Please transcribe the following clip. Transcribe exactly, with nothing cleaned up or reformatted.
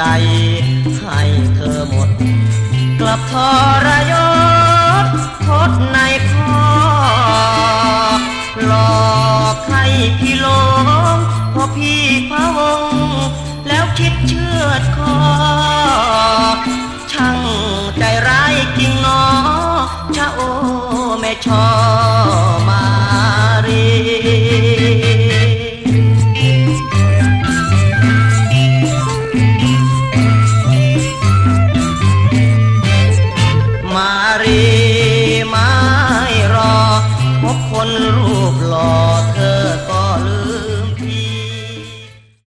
ให้เธอหมดกลับทรยศคดในคอหลอกให้พี่หลงพอพี่พะวงแล้วคิดเชือดคอช่างใจร้ายจริงหนอชะโอแม่ชอ